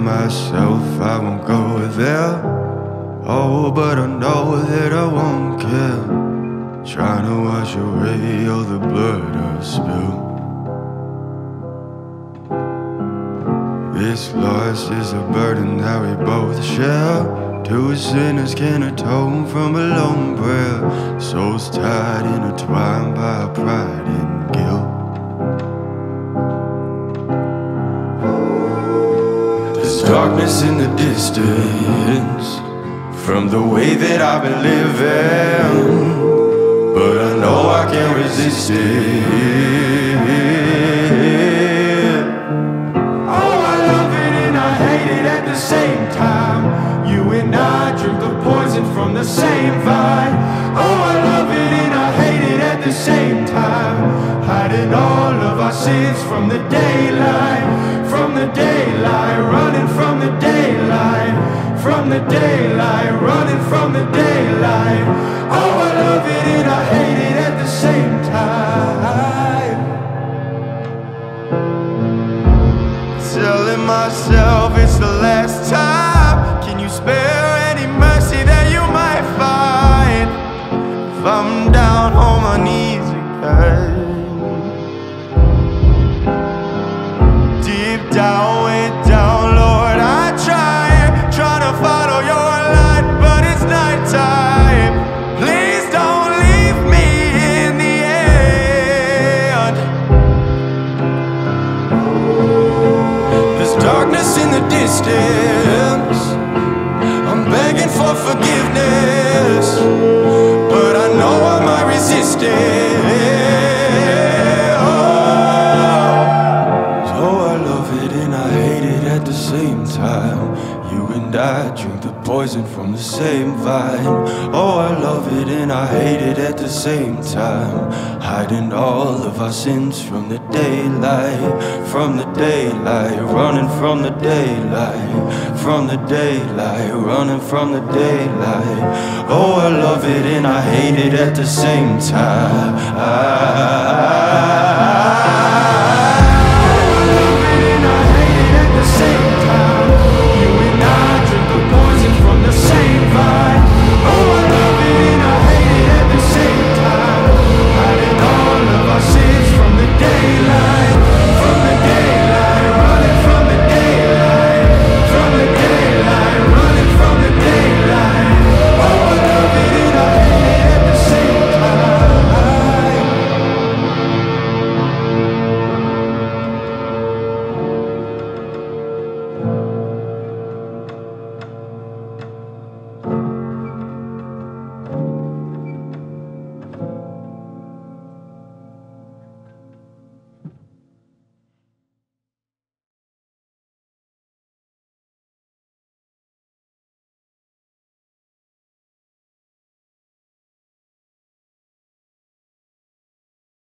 myself I won't go there. Oh, but I know that I won't care. Trying to wash away all the blood I've spilled. This loss is a burden that we both share. Two sinners can atone from a lone prayer. Souls tied, intertwined by pride and guilt. There's darkness in the distance from the way that I've been living, but I know I can't resist it. Oh, I love it and I hate it at the same time. You and I drink the poison from the same vine. Oh, I love it and I hate it at the same time. Hiding all of our sins from the daylight, from the daylight, running from the daylight, from the daylight, running from the daylight. Oh, I love it and I hate it at the same time. Telling myself it's the last time. Can you spare any mercy that you might find if I'm down on my knees again? Deep down, way down, Lord, I try to follow your light, but it's nighttime. Please don't leave me in the end. There's darkness in the distance. I'm begging for forgiveness, but I know I might resist it. So I love it and I hate it at the same time. You and I drink the poison from the same vine. Oh, I love it and I hate it at the same time. Hiding all of our sins from the daylight, from the daylight, running from the daylight, from the daylight, running from the daylight. Oh, I love it and I hate it at the same time.